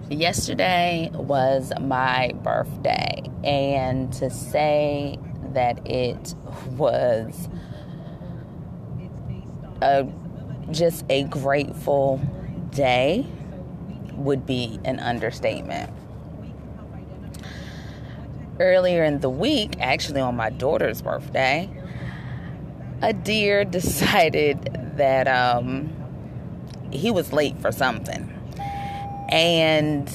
Yesterday was my birthday, and to say that it was just a grateful day would be an understatement. Earlier in the week, actually on my daughter's birthday, a deer decided that he was late for something and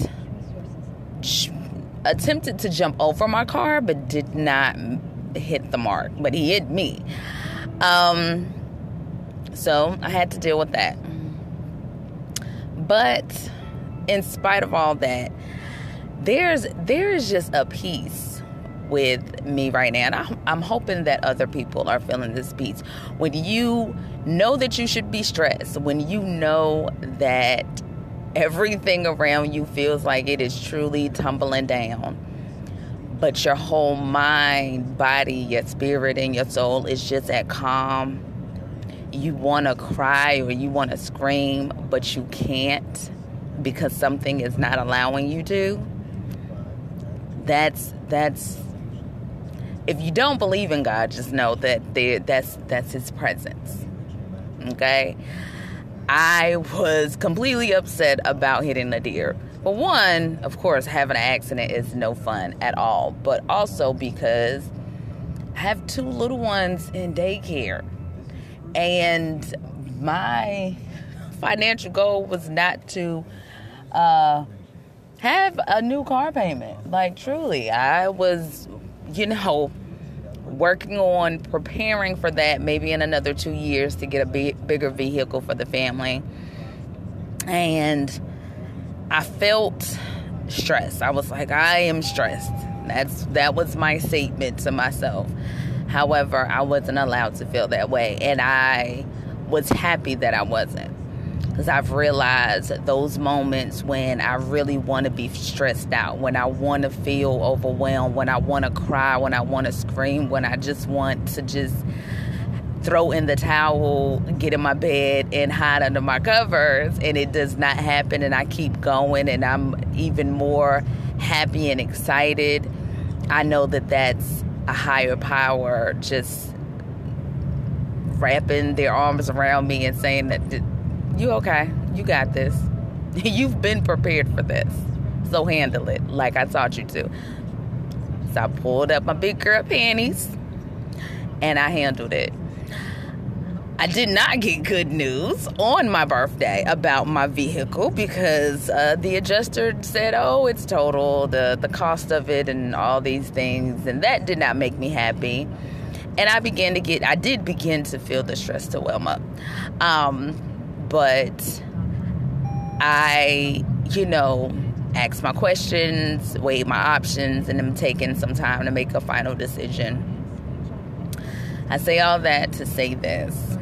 attempted to jump over my car, but did not hit the mark. But he hit me. So I had to deal with that. But in spite of all that, there is just a peace with me right now. And I'm hoping that other people are feeling this peace. When you know that you should be stressed, when you know that everything around you feels like it is truly tumbling down, but your whole mind, body, your spirit, and your soul is just at calm. You want to cry or you want to scream, but you can't because something is not allowing you to. That's if you don't believe in God, just know that that's His presence. Okay? I was completely upset about hitting a deer. For one, of course, having an accident is no fun at all. But also because I have 2 little ones in daycare. And my financial goal was not to have a new car payment. Like, truly, I was, working on preparing for that maybe in another 2 years to get a bigger vehicle for the family. And I felt stressed. I was like, I am stressed. That was my statement to myself. However, I wasn't allowed to feel that way. And I was happy that I wasn't. Because I've realized those moments when I really want to be stressed out, when I want to feel overwhelmed, when I want to cry, when I want to scream, when I just want to just throw in the towel, get in my bed, and hide under my covers, and it does not happen, and I keep going, and I'm even more happy and excited. I know that that's a higher power just wrapping their arms around me and saying that you okay, you got this. You've been prepared for this. So handle it like I taught you to. So I pulled up my big girl panties and I handled it. I did not get good news on my birthday about my vehicle because the adjuster said, oh, it's total, the cost of it and all these things. And that did not make me happy. And I did begin to feel the stress to well up. But I, asked my questions, weighed my options, and I'm taking some time to make a final decision. I say all that to say this.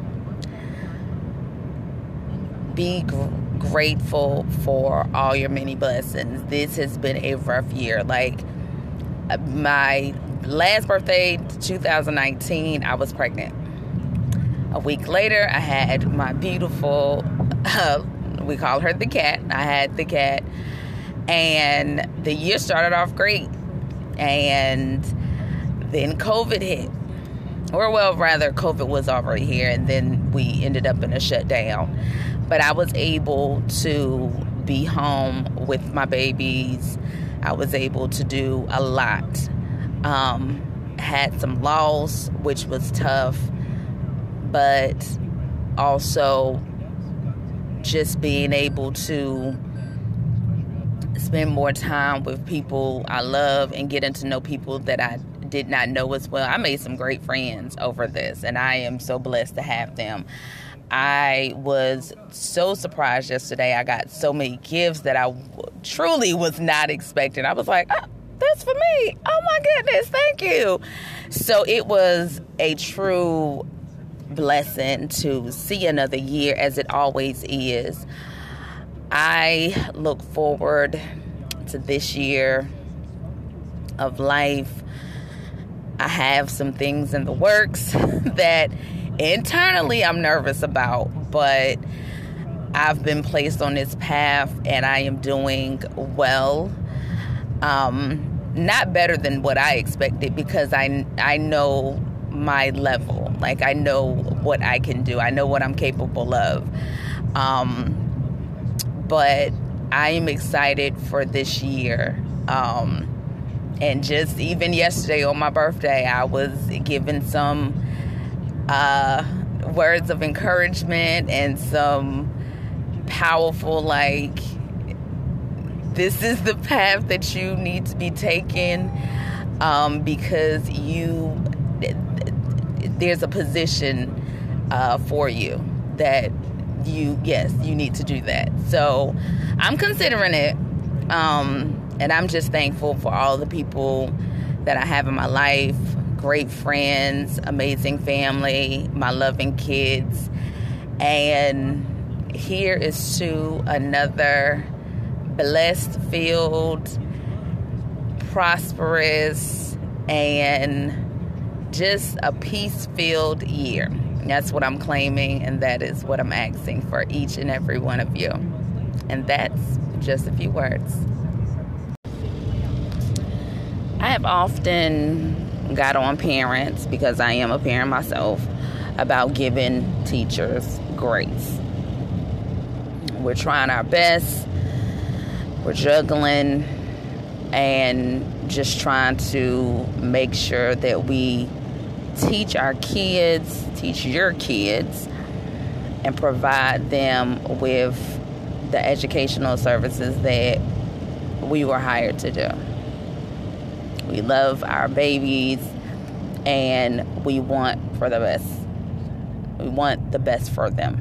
Be grateful for all your many blessings. This has been a rough year. Like, my last birthday, 2019, I was pregnant. A week later, I had my beautiful, we call her the cat. I had the cat. And the year started off great. And then COVID hit. COVID was already here. And then we ended up in a shutdown. But I was able to be home with my babies. I was able to do a lot. Had some loss, which was tough. But also just being able to spend more time with people I love and getting to know people that I did not know as well. I made some great friends over this, and I am so blessed to have them. I was so surprised yesterday. I got so many gifts that I truly was not expecting. I was like, oh, that's for me. Oh my goodness, thank you. So it was a true blessing to see another year, as it always is. I look forward to this year of life. I have some things in the works that internally I'm nervous about, but I've been placed on this path and I am doing well. Not better than what I expected, because I know my level. Like, I know what I can do. I know what I'm capable of. But I am excited for this year. And just even yesterday on my birthday, I was given some words of encouragement and some powerful, like, this is the path that you need to be taking, because there's a position for you that you need to do that. So I'm considering it, and I'm just thankful for all the people that I have in my life. Great friends, amazing family, my loving kids. And here is to another blessed, filled, prosperous, and just a peace-filled year. That's what I'm claiming, and that is what I'm asking for each and every one of you. And that's just a few words. I have often got on parents, because I am a parent myself, about giving teachers grace. We're trying our best. We're juggling and just trying to make sure that we teach our kids, teach your kids, and provide them with the educational services that we were hired to do. We love our babies, and we want for the best. We want the best for them.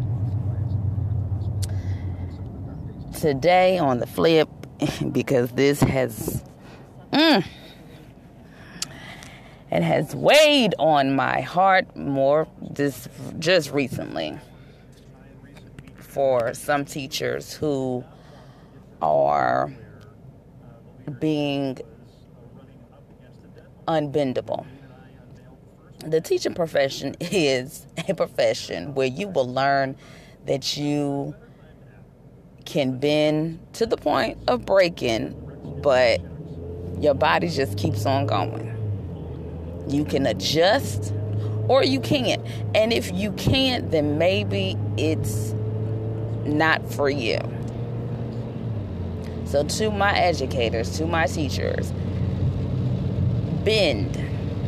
Today, on the flip, because this has it has weighed on my heart more just recently, for some teachers who are being unbendable. The teaching profession is a profession where you will learn that you can bend to the point of breaking, but your body just keeps on going. You can adjust, or you can't. And if you can't, then maybe it's not for you. So to my educators, to my teachers, bend.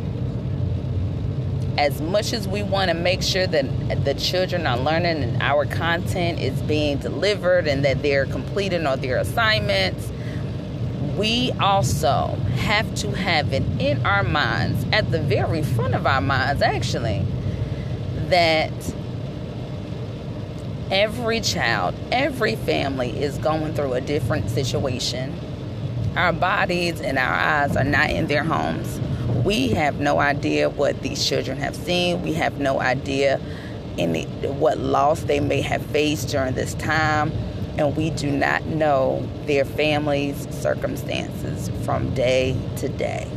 As much as we want to make sure that the children are learning and our content is being delivered and that they're completing all their assignments, we also have to have it in our minds, at the very front of our minds actually, that every child, every family is going through a different situation. Our bodies and our eyes are not in their homes. We have no idea what these children have seen. We have no idea what loss they may have faced during this time. And we do not know their families' circumstances from day to day.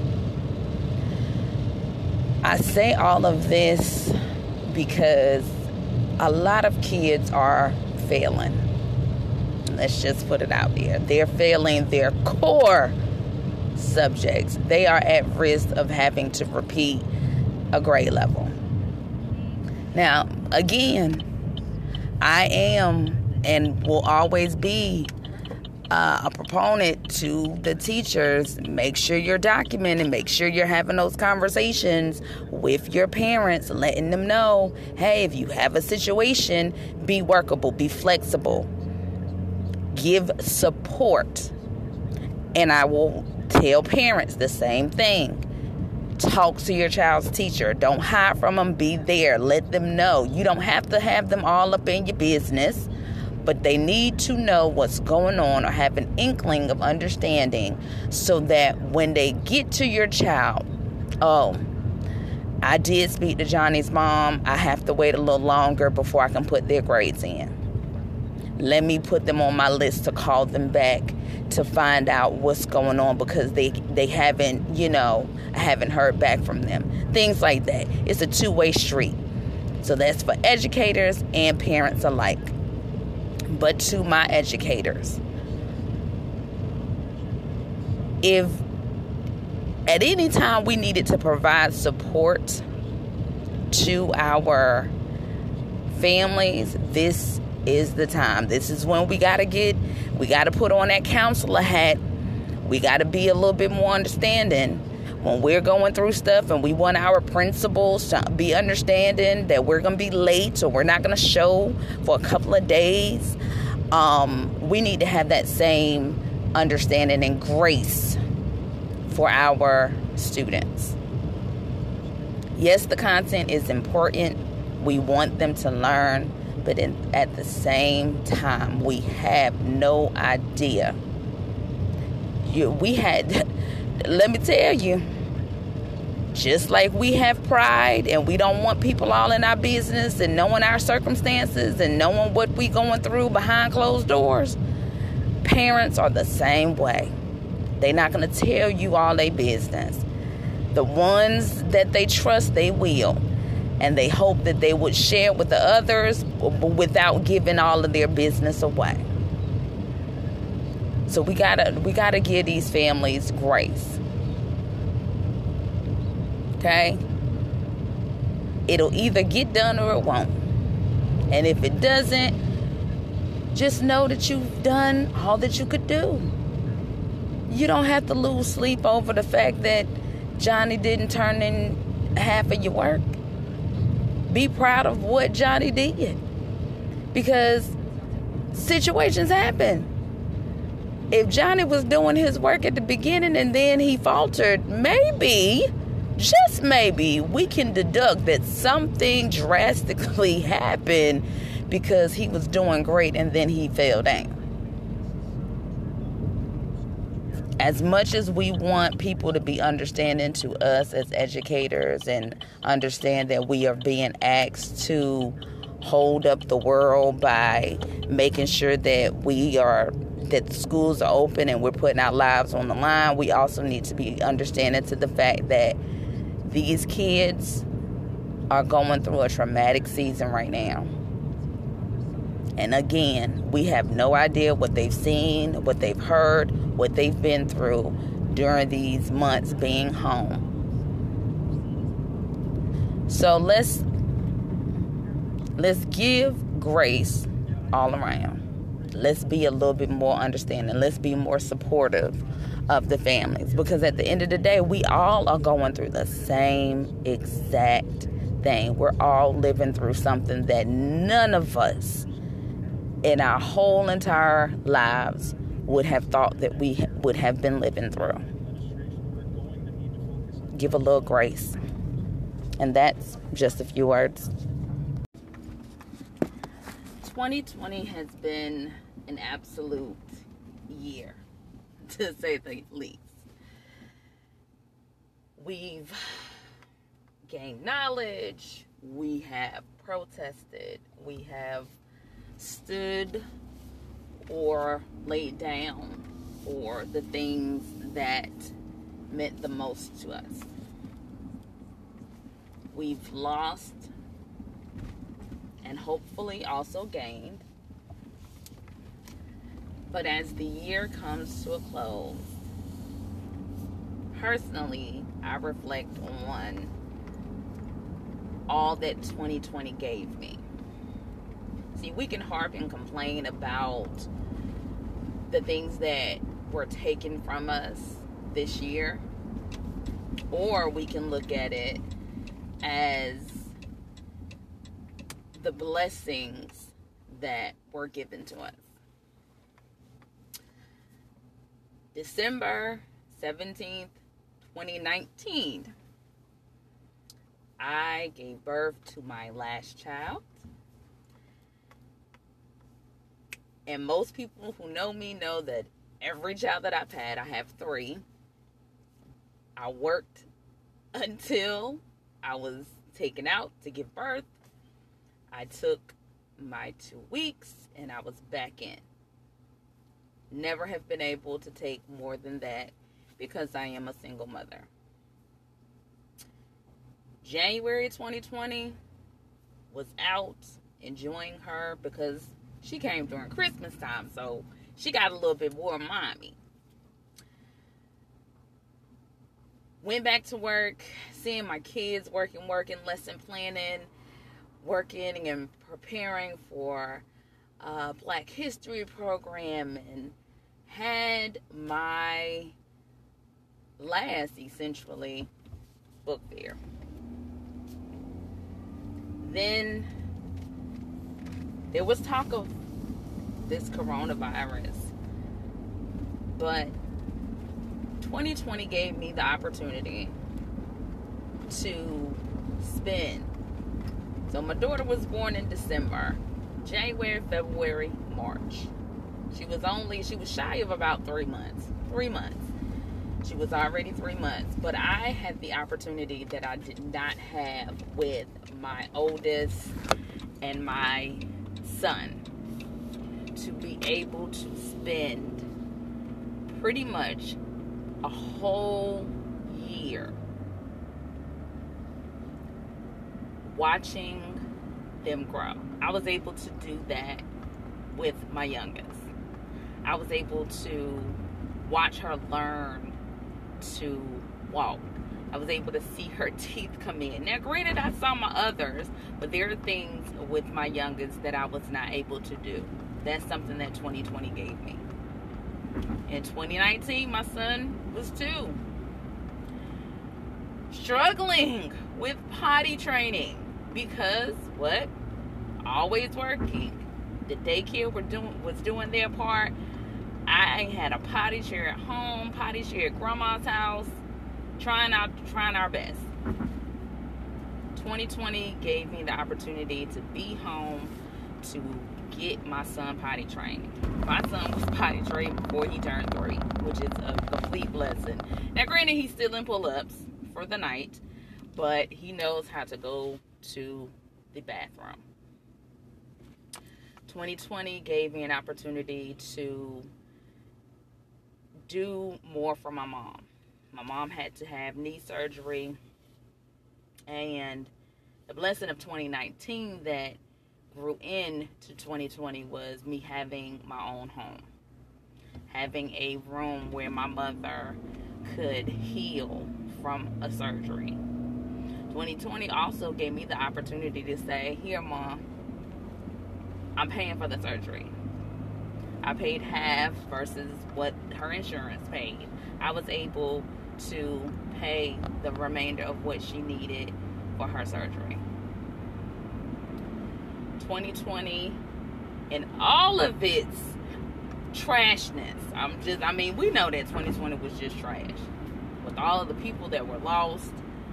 I say all of this because a lot of kids are failing. Let's just put it out there. They're failing their core subjects. They are at risk of having to repeat a grade level. Now, again, I am and will always be a proponent to the teachers. Make sure you're documenting. Make sure you're having those conversations with your parents, letting them know, hey, if you have a situation, be workable, be flexible, give support. And I will tell parents the same thing. Talk to your child's teacher. Don't hide from them. Be there. Let them know. You don't have to have them all up in your business, but they need to know what's going on or have an inkling of understanding so that when they get to your child, oh, I did speak to Johnny's mom. I have to wait a little longer before I can put their grades in. Let me put them on my list to call them back to find out what's going on because they haven't, I haven't heard back from them. Things like that. It's a two-way street. So that's for educators and parents alike. but to my educators. If at any time we needed to provide support to our families, this is the time. This is when we got to put on that counselor hat. We got to be a little bit more understanding when we're going through stuff, and we want our principals to be understanding that we're going to be late or we're not going to show for a couple of days. We need to have that same understanding and grace for our students. Yes, the content is important. We want them to learn, but at the same time, we have no idea. Let me tell you, just like we have pride and we don't want people all in our business and knowing our circumstances and knowing what we going through behind closed doors, parents are the same way. They're not going to tell you all their business. The ones that they trust, they will. And they hope that they would share with the others without giving all of their business away. So we gotta give these families grace. Okay? It'll either get done or it won't. And if it doesn't, just know that you've done all that you could do. You don't have to lose sleep over the fact that Johnny didn't turn in half of your work. Be proud of what Johnny did. Because situations happen. If Johnny was doing his work at the beginning and then he faltered, maybe, just maybe, we can deduct that something drastically happened because he was doing great and then he fell down. As much as we want people to be understanding to us as educators and understand that we are being asked to hold up the world by making sure that the schools are open and we're putting our lives on the line, we also need to be understanding to the fact that these kids are going through a traumatic season right now. And again, we have no idea what they've seen, what they've heard, what they've been through during these months being home. So let's give grace all around. Let's be a little bit more understanding. Let's be more supportive of the families. Because at the end of the day, we all are going through the same exact thing. We're all living through something that none of us in our whole entire lives would have thought that we would have been living through. Give a little grace. And that's just a few words. 2020 has been an absolute year, to say the least. We've gained knowledge. We have protested. We have stood or laid down for the things that meant the most to us. We've lost and hopefully also gained. But as the year comes to a close, personally, I reflect on all that 2020 gave me. See, we can harp and complain about the things that were taken from us this year, or we can look at it as the blessings that were given to us. December 17th, 2019, I gave birth to my last child. And most people who know me know that every child that I've had, I have 3. I worked until I was taken out to give birth. I took my 2 weeks and I was back in. Never have been able to take more than that because I am a single mother. January 2020 was out enjoying her because She came during Christmas time, so she got a little bit more mommy. Went back to work, seeing my kids working, lesson planning, working and preparing for Black History program, and had my last, essentially, book fair. Then there was talk of this coronavirus, but 2020 gave me the opportunity to spend. So my daughter was born in December. January, February, March. She was shy of about 3 months. 3 months. She was already 3 months. But I had the opportunity that I did not have with my oldest and my son, to be able to spend pretty much a whole year watching them grow. I was able to do that with my youngest. I was able to watch her learn to walk. I was able to see her teeth come in. Now, granted, I saw my others, but there are things with my youngest that I was not able to do. That's something that 2020 gave me. In 2019, my son was 2. Struggling with potty training because what? Always working. The daycare was doing their part. I had a potty chair at home, potty chair at grandma's house, trying our best. 2020 gave me the opportunity to be home to get my son potty trained. My son was potty trained before he turned 3, which is a complete blessing. Now, granted, he's still in pull-ups for the night, but he knows how to go to the bathroom. 2020 gave me an opportunity to do more for my mom. My mom had to have knee surgery, and the blessing of 2019 that grew into 2020 was me having my own home, having a room where my mother could heal from a surgery. 2020 also gave me the opportunity to say, here, Mom, I'm paying for the surgery. I paid half versus what her insurance paid. I was able to pay the remainder of what she needed for her surgery. 2020 and all of its trashness. We know that 2020 was just trash. With all of the people that were lost,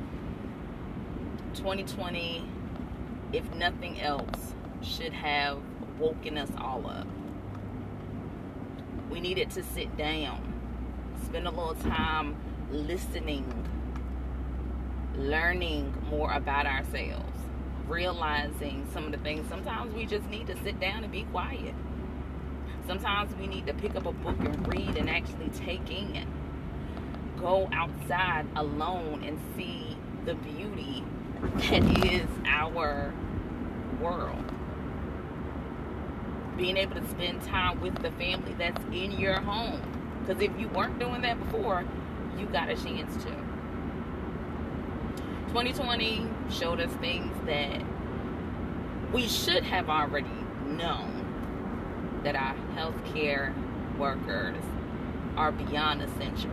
2020, if nothing else, should have woken us all up. We needed to sit down, spend a little time listening, learning more about ourselves, realizing some of the things. Sometimes we just need to sit down and be quiet. Sometimes we need to pick up a book and read and actually take in. Go outside alone and see the beauty that is our world. Being able to spend time with the family that's in your home. Because if you weren't doing that before, you got a chance to. 2020 showed us things that we should have already known, that our healthcare workers are beyond essential.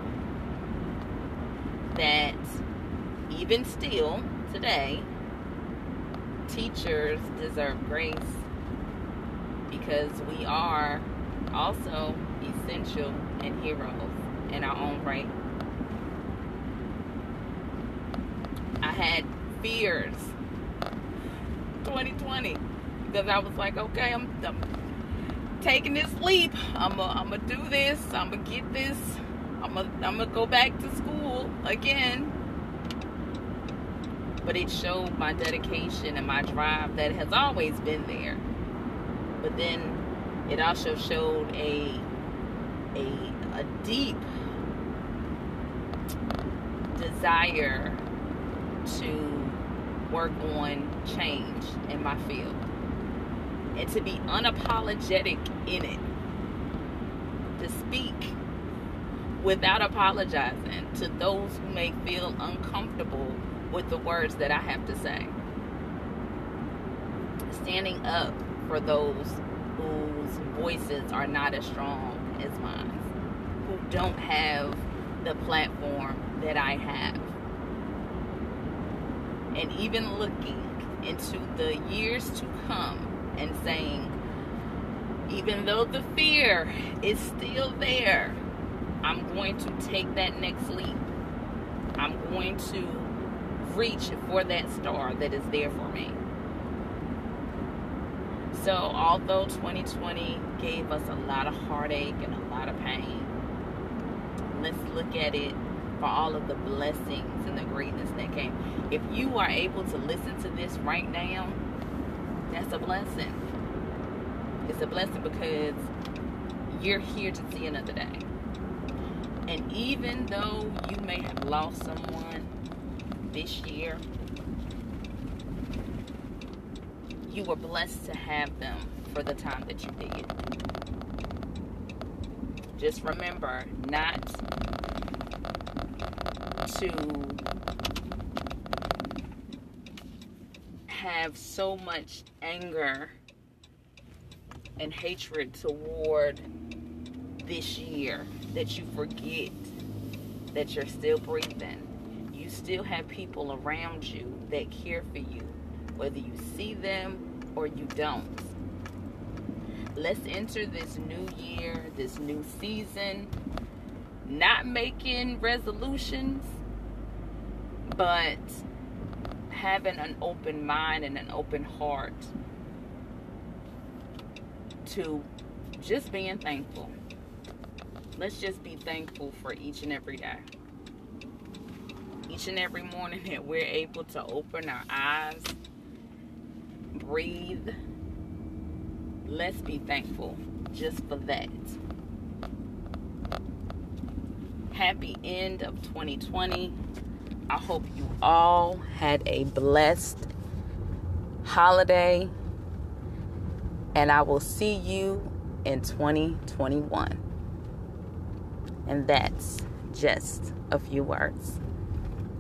That even still, today, teachers deserve grace because we are also essential and heroes in our own right. I had fears 2020 because I was like, okay, I'm taking this leap. I'm gonna do this. I'm gonna get this. I'm gonna go back to school again. But it showed my dedication and my drive that has always been there. But then it also showed a deep desire to work on change in my field. and to be unapologetic in it. To speak without apologizing to those who may feel uncomfortable with the words that I have to say. Standing up for those whose voices are not as strong as mine, who don't have the platform that I have. And even looking into the years to come and saying, even though the fear is still there, I'm going to take that next leap. I'm going to reach for that star that is there for me. So although 2020 gave us a lot of heartache and a lot of pain, let's look at it for all of the blessings and the greatness that came. If you are able to listen to this right now, that's a blessing. It's a blessing because you're here to see another day. And even though you may have lost someone this year, you were blessed to have them for the time that you did. Just remember not to have so much anger and hatred toward this year that you forget that you're still breathing. You still have people around you that care for you, whether you see them or you don't. Let's enter this new year, this new season, not making resolutions, but having an open mind and an open heart to just being thankful. Let's just be thankful for each and every day. Each and every morning that we're able to open our eyes, breathe. Let's be thankful just for that. Happy end of 2020. I hope you all had a blessed holiday. And I will see you in 2021. And that's just a few words.